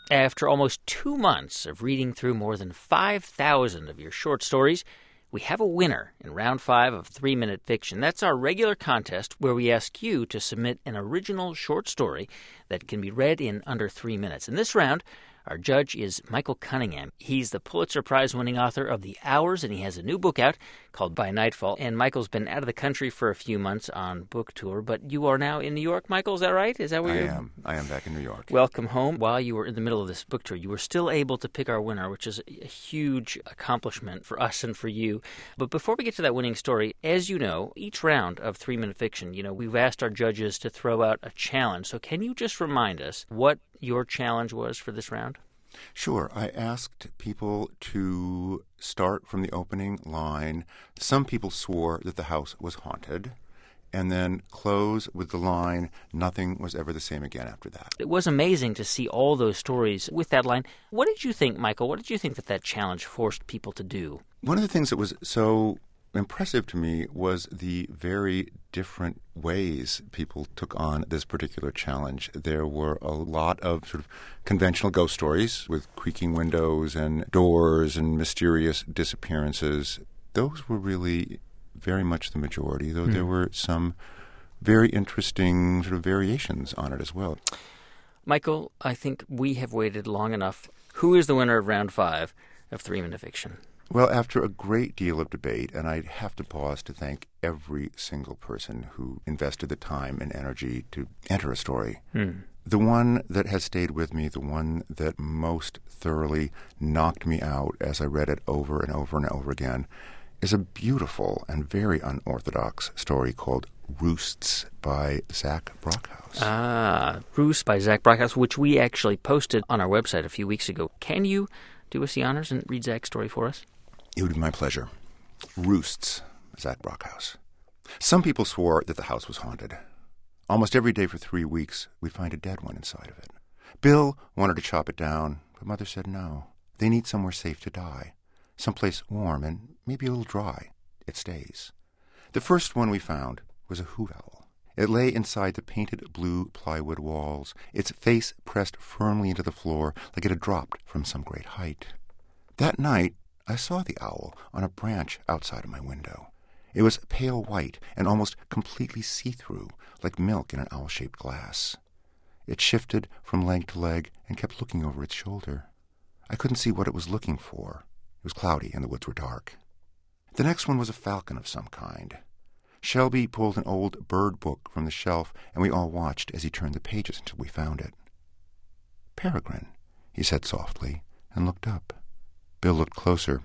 After almost 2 months of reading through more than 5,000 of your short stories, we have a winner in Round 5 of 3-Minute Fiction. That's our regular contest where we ask you to submit an original short story that can be read in under 3 minutes. In this round, our judge is Michael Cunningham. He's the Pulitzer Prize-winning author of The Hours, and he has a new book out called By Nightfall. And Michael's been out of the country for a few months on book tour, but you are now in New York, Michael, is that right? Is that where you are? I am back in New York. Welcome home. While you were in the middle of this book tour, you were still able to pick our winner, which is a huge accomplishment for us and for you. But before we get to that winning story, as you know, each round of 3-Minute Fiction, we've asked our judges to throw out a challenge. So can you just remind us what your challenge was for this round? Sure. I asked people to start from the opening line. Some people swore that the house was haunted, and then close with the line, "Nothing was ever the same again after that." It was amazing to see all those stories with that line. What did you think, Michael? What did you think that challenge forced people to do? One of the things that was so impressive to me was the very different ways people took on this particular challenge. There were a lot of sort of conventional ghost stories with creaking windows and doors and mysterious disappearances. Those were really very much the majority, though there were some very interesting sort of variations on it as well. Michael, I think we have waited long enough. Who is the winner of Round 5 of 3-Minute Fiction? Well, after a great deal of debate, and I'd have to pause to thank every single person who invested the time and energy to enter a story. The one that has stayed with me, the one that most thoroughly knocked me out as I read it over and over and over again, is a beautiful and very unorthodox story called Roosts by Zach Brockhaus. Roosts by Zach Brockhaus, which we actually posted on our website a few weeks ago. Can you do us the honors and read Zach's story for us? It would be my pleasure. Roosts, Zach Brockhaus. Some people swore that the house was haunted. Almost every day for 3 weeks, we'd find a dead one inside of it. Bill wanted to chop it down, but Mother said no. They need somewhere safe to die, someplace warm and maybe a little dry. It stays. The first one we found was a hoot owl. It lay inside the painted blue plywood walls, its face pressed firmly into the floor like it had dropped from some great height. That night, I saw the owl on a branch outside of my window. It was pale white and almost completely see-through, like milk in an owl-shaped glass. It shifted from leg to leg and kept looking over its shoulder. I couldn't see what it was looking for. It was cloudy and the woods were dark. The next one was a falcon of some kind. Shelby pulled an old bird book from the shelf, and we all watched as he turned the pages until we found it. "Peregrine," he said softly, and looked up. Bill looked closer.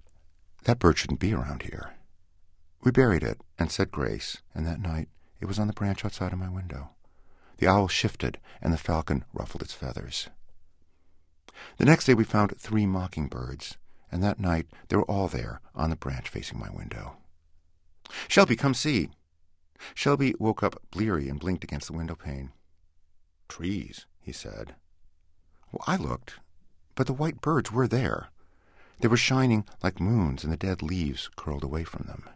"That bird shouldn't be around here." We buried it and said grace, and that night it was on the branch outside of my window. The owl shifted, and the falcon ruffled its feathers. The next day we found 3 mockingbirds, and that night they were all there on the branch facing my window. "Shelby, come see." Shelby woke up bleary and blinked against the window pane. "Trees," he said. Well, I looked, but the white birds were there. They were shining like moons, and the dead leaves curled away from them.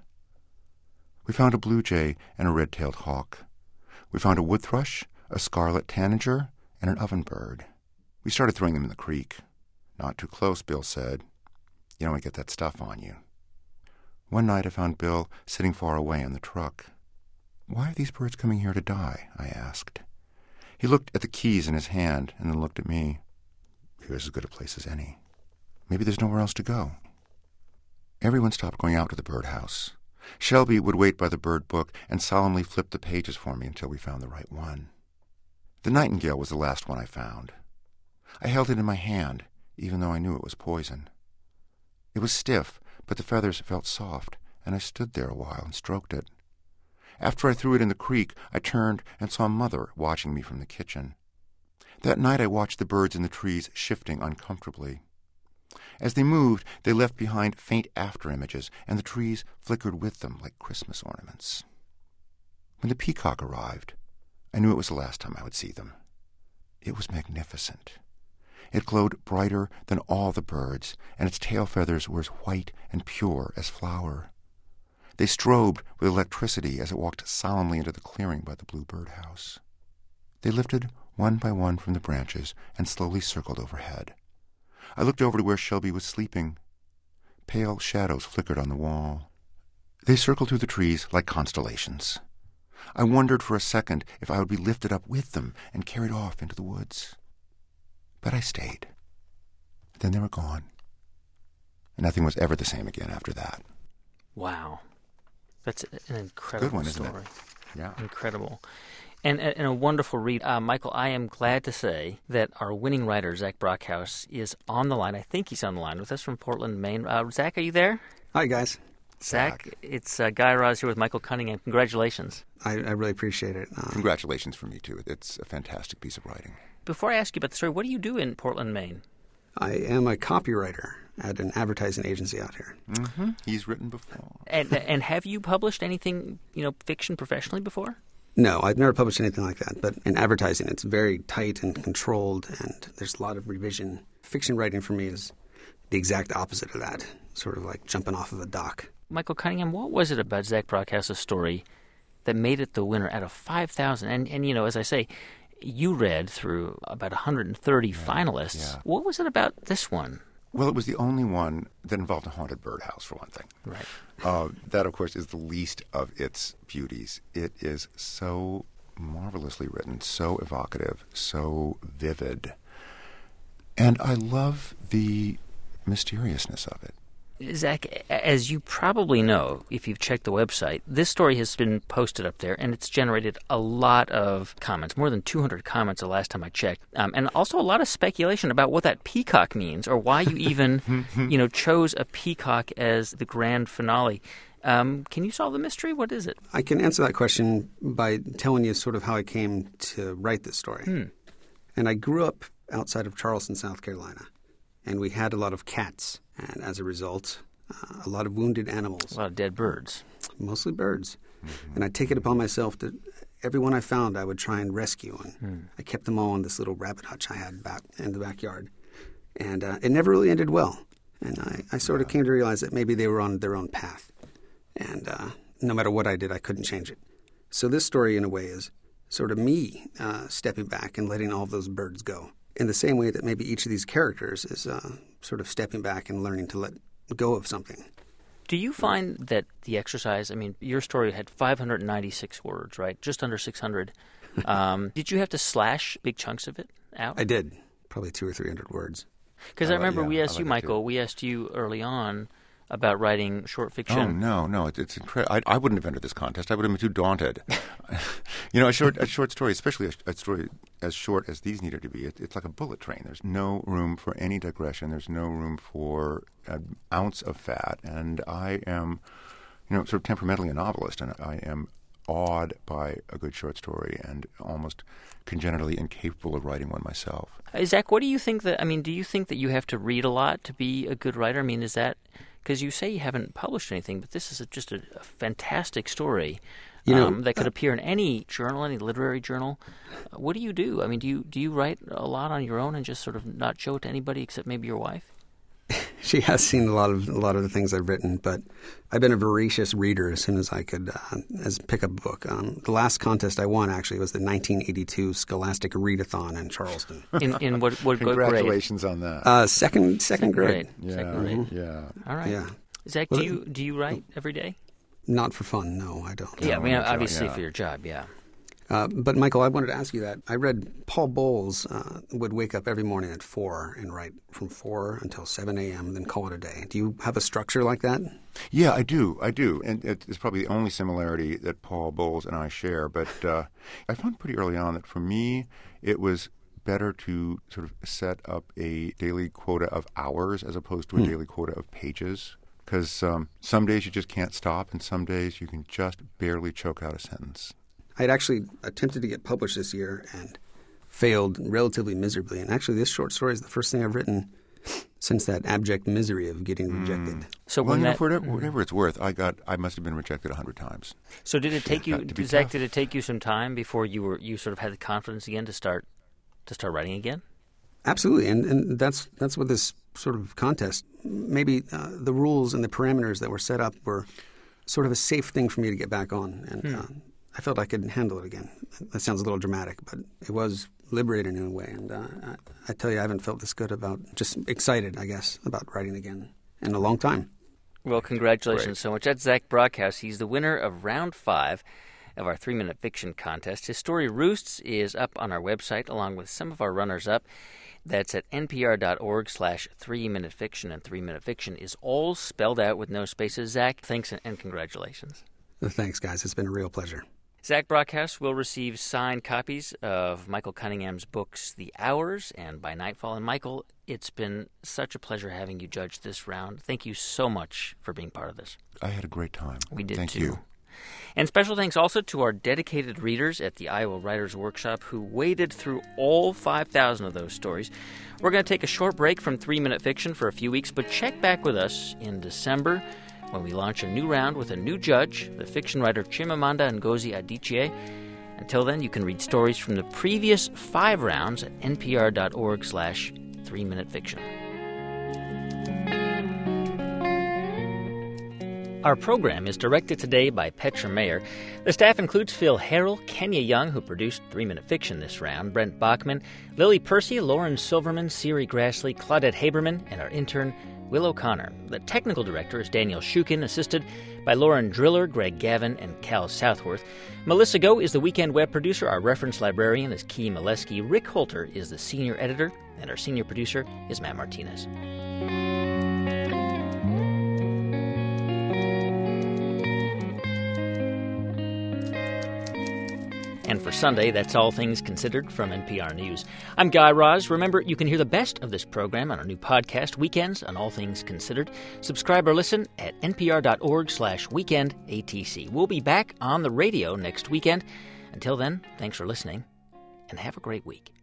We found a blue jay and a red-tailed hawk. We found a wood thrush, a scarlet tanager, and an ovenbird. We started throwing them in the creek. "Not too close," Bill said. "You don't want to get that stuff on you." One night I found Bill sitting far away in the truck. "Why are these birds coming here to die?" I asked. He looked at the keys in his hand and then looked at me. "Here's as good a place as any. Maybe there's nowhere else to go." Everyone stopped going out to the birdhouse. Shelby would wait by the bird book and solemnly flip the pages for me until we found the right one. The nightingale was the last one I found. I held it in my hand, even though I knew it was poison. It was stiff, but the feathers felt soft, and I stood there a while and stroked it. After I threw it in the creek, I turned and saw Mother watching me from the kitchen. That night I watched the birds in the trees shifting uncomfortably. As they moved, they left behind faint after-images, and the trees flickered with them like Christmas ornaments. When the peacock arrived, I knew it was the last time I would see them. It was magnificent. It glowed brighter than all the birds, and its tail feathers were as white and pure as flour. They strobed with electricity as it walked solemnly into the clearing by the blue birdhouse. They lifted one by one from the branches, and slowly circled overhead. I looked over to where Shelby was sleeping. Pale shadows flickered on the wall. They circled through the trees like constellations. I wondered for a second if I would be lifted up with them and carried off into the woods. But I stayed. Then they were gone. And nothing was ever the same again after that. Wow. That's an incredible Good one, story. isn't it? Yeah. Incredible. And a wonderful read. Michael, I am glad to say that our winning writer, Zach Brockhaus, is on the line. I think he's on the line with us from Portland, Maine. Zach, are you there? Hi, guys. Zach, it's Guy Raz here with Michael Cunningham. Congratulations. I really appreciate it. Congratulations from me, too. It's a fantastic piece of writing. Before I ask you about the story, what do you do in Portland, Maine? I am a copywriter at an advertising agency out here. Mm-hmm. He's written before. And have you published anything, fiction professionally before? No, I've never published anything like that. But in advertising, it's very tight and controlled, and there's a lot of revision. Fiction writing for me is the exact opposite of that, sort of like jumping off of a dock. Michael Cunningham, what was it about Zach Brockhaus' story that made it the winner out of 5,000? And as I say, you read through about 130 finalists. Yeah. What was it about this one? Well, it was the only one that involved a haunted birdhouse, for one thing. Right. That, of course, is the least of its beauties. It is so marvelously written, so evocative, so vivid. And I love the mysteriousness of it. Zach, as you probably know, if you've checked the website, this story has been posted up there, and it's generated a lot of comments, more than 200 comments the last time I checked, and also a lot of speculation about what that peacock means or why you even, chose a peacock as the grand finale. Can you solve the mystery? What is it? I can answer that question by telling you sort of how I came to write this story. And I grew up outside of Charleston, South Carolina, and we had a lot of cats. And as a result, a lot of wounded animals. A lot of dead birds. Mostly birds. Mm-hmm. And I'd take it upon myself that every one I found I would try and rescue. And I kept them all in this little rabbit hutch I had back in the backyard. And it never really ended well. And I sort of came to realize that maybe they were on their own path. And no matter what I did, I couldn't change it. So this story, in a way, is sort of me stepping back and letting all of those birds go. In the same way that maybe each of these characters is sort of stepping back and learning to let go of something. Do you find that the exercise, your story had 596 words, right? Just under 600. Did you have to slash big chunks of it out? I did. Probably 200 or 300 words. Because I remember we asked you, Michael, we asked you early on about writing short fiction. Oh, no, it's incredible. I wouldn't have entered this contest. I would have been too daunted. A short story, especially a story as short as these needed to be, it's like a bullet train. There's no room for any digression. There's no room for an ounce of fat. And I am, sort of temperamentally a novelist, and I am awed by a good short story and almost congenitally incapable of writing one myself. Zach, what do you think do you think that you have to read a lot to be a good writer? Is that, because you say you haven't published anything, but this is just a fantastic story that could appear in any journal, any literary journal. What do you do? Do you write a lot on your own and just sort of not show it to anybody except maybe your wife? She has seen a lot of the things I've written, but I've been a voracious reader as soon as I could pick up a book. The last contest I won actually was the 1982 Scholastic Readathon in Charleston. In what Congratulations grade? on that. Second grade. Yeah. Second grade. Yeah. All right. Yeah. Zach, do you write every day? Not for fun, no, I don't. Yeah, obviously for your job, yeah. But, Michael, I wanted to ask you that. I read Paul Bowles would wake up every morning at 4 and write from 4 until 7 a.m. and then call it a day. Do you have a structure like that? Yeah, I do. And it's probably the only similarity that Paul Bowles and I share. But I found pretty early on that for me it was better to sort of set up a daily quota of hours as opposed to a daily quota of pages. Because some days you just can't stop, and some days you can just barely choke out a sentence. I had actually attempted to get published this year and failed relatively miserably. And actually, this short story is the first thing I've written since that abject misery of getting rejected. So for whatever it's worth, I must have been rejected 100 times. So did it take you, Zach? Did it take you some time before you sort of had the confidence again to start writing again? Absolutely, and that's what this sort of contest. Maybe the rules and the parameters that were set up were sort of a safe thing for me to get back on, and I felt I could handle it again. That sounds a little dramatic, but it was liberated in a way. And I tell you, I haven't felt this good about, just excited, I guess, about writing again in a long time. Well, congratulations so much. That's Zach Brockhouse. He's the winner of Round 5 of our 3-minute fiction contest. His story, Roosts, is up on our website, along with some of our runners-up. That's at npr.org/3-minute fiction, and 3-minute fiction is all spelled out with no spaces. Zach, thanks and congratulations. Thanks, guys. It's been a real pleasure. Zach Brockhouse will receive signed copies of Michael Cunningham's books, The Hours and By Nightfall. And Michael, it's been such a pleasure having you judge this round. Thank you so much for being part of this. I had a great time. We did, Thank too. you. And special thanks also to our dedicated readers at the Iowa Writers Workshop who waded through all 5,000 of those stories. We're going to take a short break from 3-minute fiction for a few weeks, but check back with us in December when we launch a new round with a new judge, the fiction writer Chimamanda Ngozi Adichie. Until then, you can read stories from the previous 5 rounds at npr.org/3-minute fiction. Our program is directed today by Petra Mayer. The staff includes Phil Harrell, Kenya Young, who produced 3-minute fiction this round, Brent Bachman, Lily Percy, Lauren Silverman, Siri Grassley, Claudette Haberman, and our intern, Will O'Connor. The technical director is Daniel Shukin, assisted by Lauren Driller, Greg Gavin, and Cal Southworth. Melissa Go is the weekend web producer. Our reference librarian is Key Molesky. Rick Holter is the senior editor, and our senior producer is Matt Martinez. And for Sunday, that's All Things Considered from NPR News. I'm Guy Raz. Remember, you can hear the best of this program on our new podcast, Weekends on All Things Considered. Subscribe or listen at npr.org/weekendatc. We'll be back on the radio next weekend. Until then, thanks for listening, and have a great week.